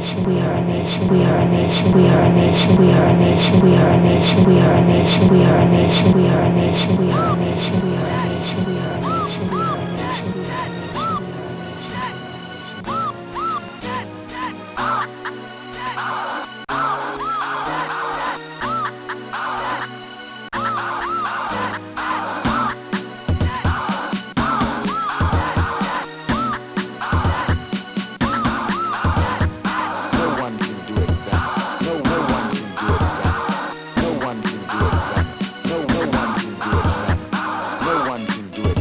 nation, we are a nation, we are a nation, we are a nation, we are a nation, we are a nation, we are a nation, we are a nation, we are a nation, we are a nation, we are a nation, we are a nation, we are a nation, we are a nation, we are a nation, we are a nation, we are a No one can do it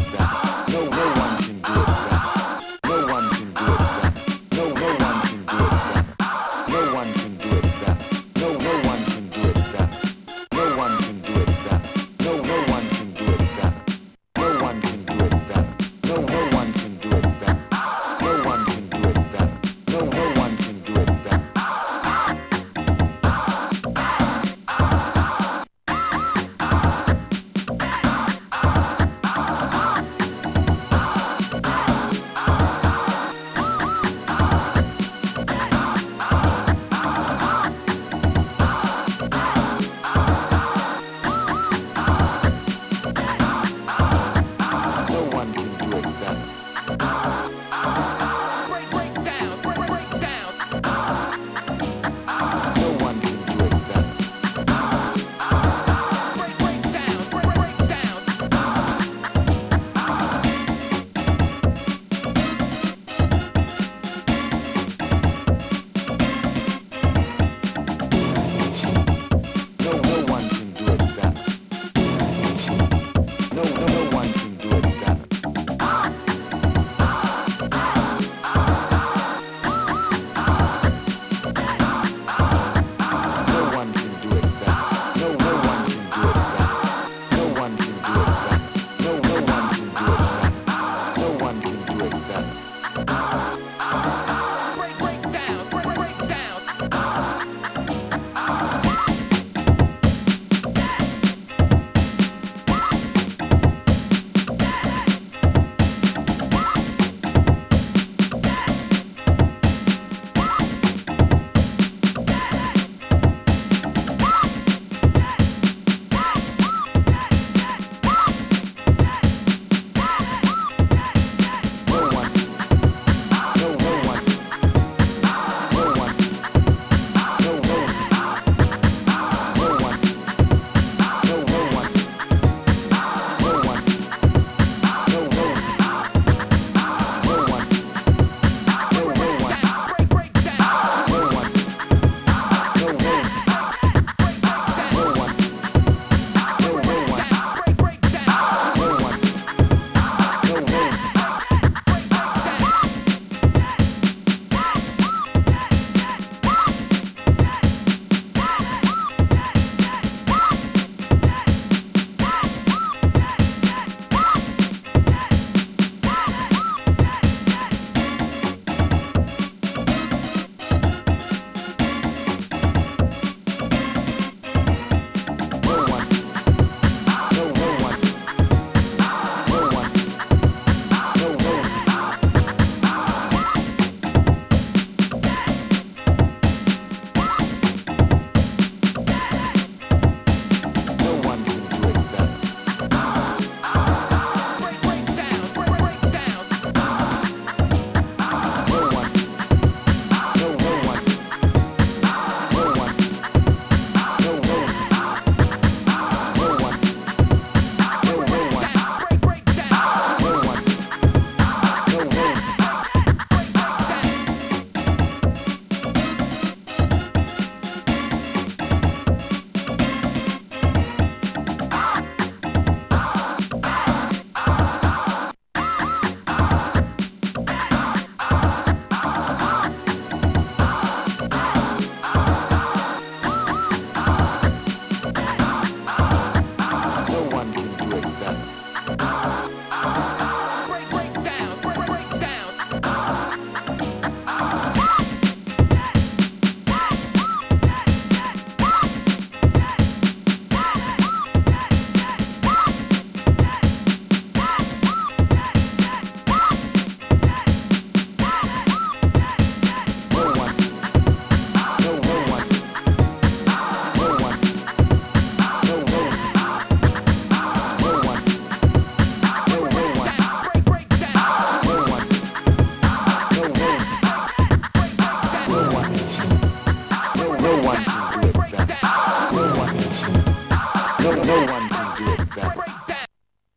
one can do it better. No one. No one